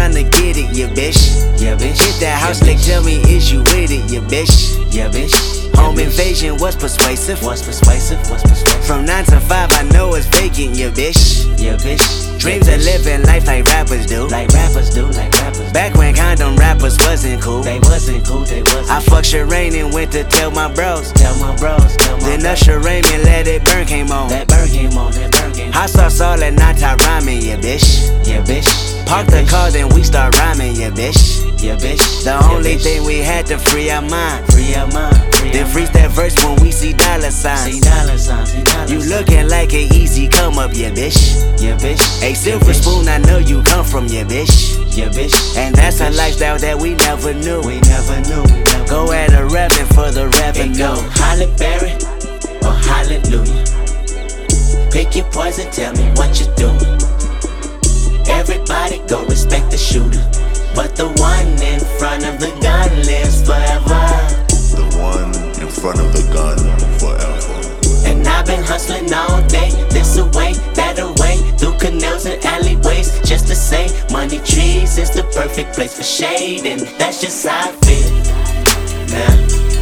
tryna get it, yeah, bitch. Yeah, bitch. Hit that house, slick, tell me, is you with it, yeah, bitch. Yeah, bitch. Home invasion was persuasive. What's persuasive? What's persuasive? From 9 to 5, I know it's vacant, yeah, bitch. Yeah, bitch. Dreams of living life like rappers do. Like rappers do, like rappers do. Back when condom rappers wasn't cool. They wasn't cool, they wasn't I fucked Shireen and went to tell my bros. Tell my bros, tell my Then bros. Usher Raymond let it burn came on. That burn came on, that burn came on. Hot sauce all at night, I rhyming, yeah, bitch. Yeah, bitch. Park Yeah, the bitch. car, then we start rhyming, yeah, bitch. Yeah, bitch. The Yeah, only bitch. thing we had to free our mind. Free our mind. Then freeze that verse when we see dollar signs. See dollar signs, see dollar You signs. looking like an easy come up, yeah, bitch. Yeah, bitch. A silver spoon, I know you come from, yeah, bitch. Yeah, bitch. And that's a lifestyle that we never knew. We never knew. We never Go at a revving for the It revenue. go Halle Berry or hallelujah. Pick your poison, tell me what you doing. Everybody go respect the shooter, but the one in front of the gun lives forever. The one in front of the gun forever. And I've been hustling all day, this away, that away, through canals and alleyways, just to say money trees is the perfect place for shade, and that's just how I feel. Nah,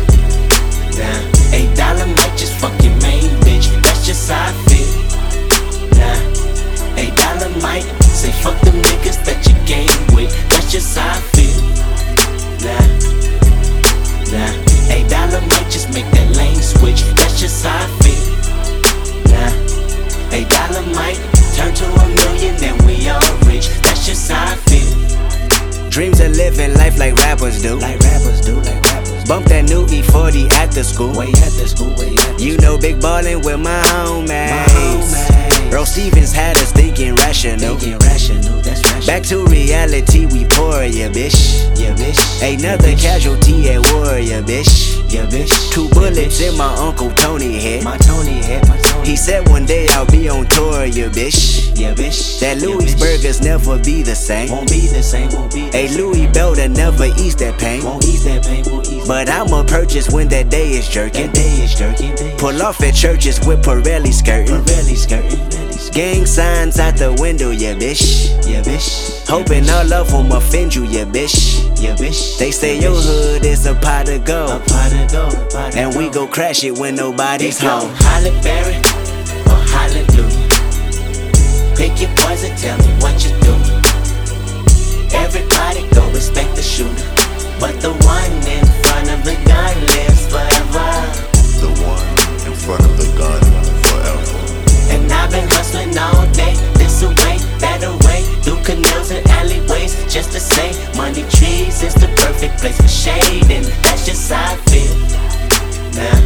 $8 might just fuck your main bitch, that's just how I feel. Nah, $8 might say fuck them niggas that you game with, that's just how I feel. Nah, $8 might just make that lane switch, that's just how I feel. Nah, $8 might turn to $1 million and we all rich, that's just how I feel. Dreams of living life like rappers do. Like rappers do, like rappers do. Bump that new E40 after school. Way at the school, way at the You know big ballin' with my homies. Earl Stevens had us thinking rational. Thinking rational, that's rational. Back to reality, we pour, yeah, bitch. Yeah, bitch. Another casualty at war, yeah, bitch. Yeah, bitch. 2 bullets in my Uncle Tony head. My Tony head, my Tony. He said one day I'll be on tour, yeah, bitch. Yeah, bitch. That Yeah, Louis bitch. burgers never be the same. Won't be the same, won't be the A same. Louis belt that never ease that pain. Won't ease that pain, won't ease that But I'ma purchase when that day is jerking. That day is jerking, day is Pull off at churches with Pirelli skirting. Pirelli skirting, Pirelli skirting. Gang signs out the window, yeah, bitch. Yeah, bitch. Hoping all of them offend you, yeah, bitch. Yeah, bitch. They say Yeah, your bitch. hood is a pot of A gold. pot of gold, a pot of And we gold. go crash it when nobody's It go home. Halle Berry or hallelujah. Pick your poison, tell me what you doing. Everybody go respect the shooter, but the one in front of the gun lives forever. The one in front of the gun forever. And I've been hustling all day, this away, that away, through canals and alleyways, just to say money trees is the perfect place for shade, and that's just how I feel. Nah,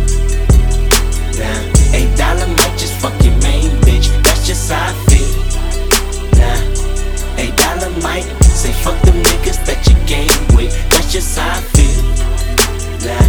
$8 might just fuck your main bitch, that's just how I feel. Nah, $8 might say fuck them niggas that you game with, that's just how I feel. Nah,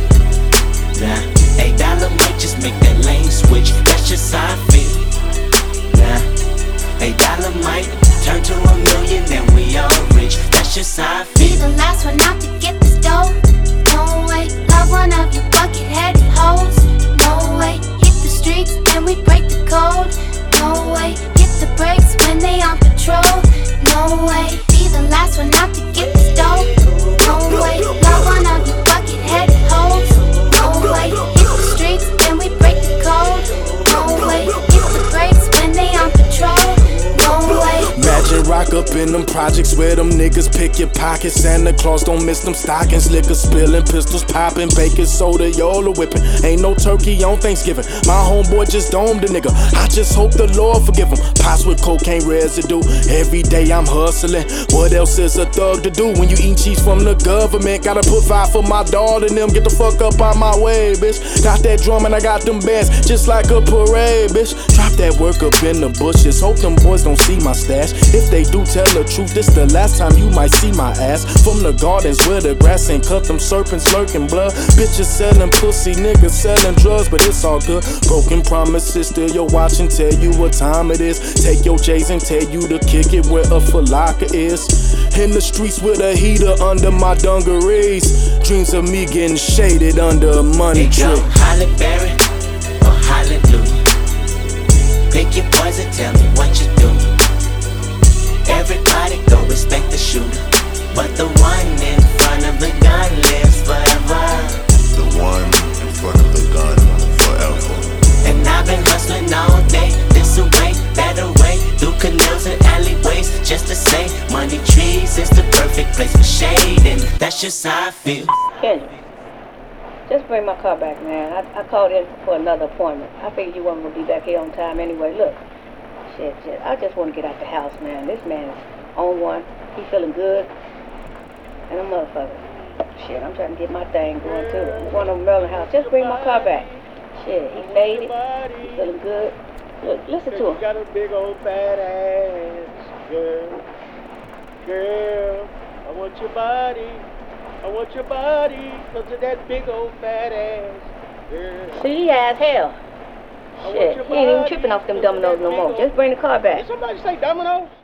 $8 might just make that lane switch, that's just how I feel. Nah, $8 might turn to $1 million and we all rich, that's just how I Be feel. the last one out to get this dough. No way, love one of you bucket-headed hoes. No way, hit the streets and we break the code. No way, hit the brakes when they on patrol. No way, be the last one out to get this dough. No way, love one of you bucket-headed hoes. No way, hit the streets and we break the code. No way, hit the brakes when they on patrol. No way. Imagine rock up in them projects where them niggas pick your pockets. Santa Claus don't miss them stockings. Liquor spilling, pistols popping, baking soda, Yola whipping. Ain't no turkey on Thanksgiving. My homeboy just domed a nigga. I just hope the Lord forgive him. Pots with cocaine residue. Every day I'm hustling. What else is a thug to do when you eat cheese from the government? Gotta put five for my daughter and them. Get the fuck up out my way, bitch. Got that drum and I got them bands just like a parade, bitch. Drop that work up in the bushes. Hope them boys don't see my stash. If they do tell the truth, this the last time you might see my ass. From the gardens where the grass ain't cut, them serpents lurking blood. Bitches selling pussy, niggas selling drugs, but it's all good. Broken promises, still your watch and tell you what time it is. Take your J's and tell you to kick it where a falaka is. In the streets with a heater under my dungarees. Dreams of me getting shaded under a money It go tree. Halle Berry or hallelujah. Pick your poison, tell me what you doing. Everybody go respect the shooter, but the one in front of the gun lives forever. The one in front of the gun forever. And I've been hustling all day, this away, that away, through canals and alleyways, just to say, money trees is the perfect place for shade, and that's just how I feel. Kendrick, just bring my car back, man. I called in for another appointment. I figured you weren't gonna be back here on time anyway. Look, shit, I just want to get out the house, man. This man is on one. He feeling good, and a motherfucker. Shit, I'm trying to get my thing going too. I'm going to Merlin house. Just bring my car back. Shit, he made it. He feeling good. Look, listen to him. You got a big old fat ass, girl. Girl, I want your body. I want your body. Look at that big old fat ass, girl. See, he as hell. Shit, he ain't even tripping off them dominoes no more. Just bring the car back. Did somebody say dominoes?